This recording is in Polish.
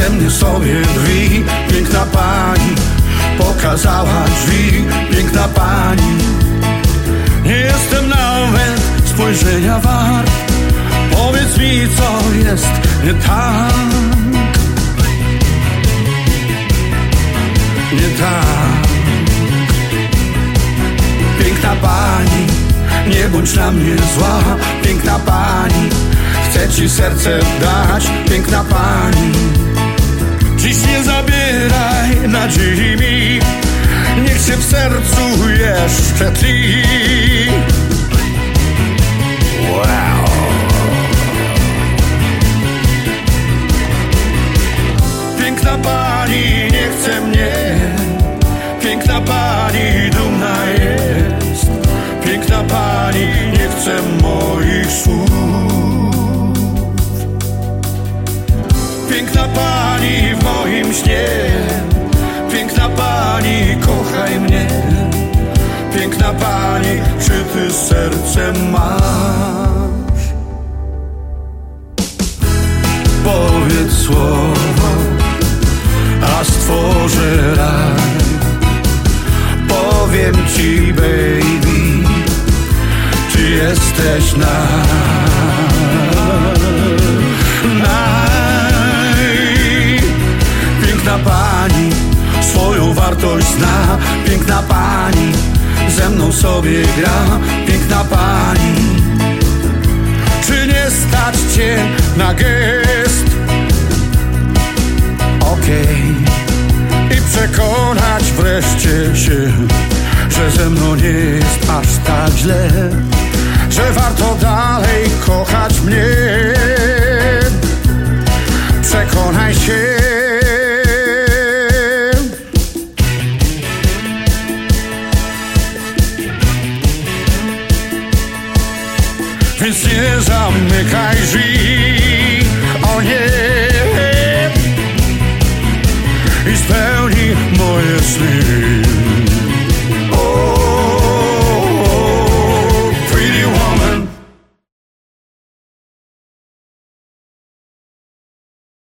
ze mnie sobie drwi. Piękna pani pokazała drzwi. Piękna pani, nie jestem nawet spojrzenia wart. Powiedz mi, co jest nie tak. Nie tak. Piękna pani, nie bądź na mnie zła. Piękna pani, chcę ci serce dać. Piękna pani, dziś nie zabieraj nadziei mi. Niech się w sercu jeszcze tli. Wow. Piękna pani nie chce mnie. Piękna pani dumna jest. Piękna pani nie chce moich słów. Piękna pani w moim śnie. Piękna pani, kochaj mnie. Piękna pani, czy ty serce masz? Powiedz słowo, a stworzę raj. Powiem ci, baby, ty jesteś Piękna pani swoją wartość zna. Piękna pani ze mną sobie gra. Piękna pani, czy nie stać cię na gest? Okej. I przekonać wreszcie się, że ze mną nie jest aż tak źle, że warto dalej kochać mnie. Przekonaj się. Więc nie zamykaj drzwi, o nie, i spełnij moje sny.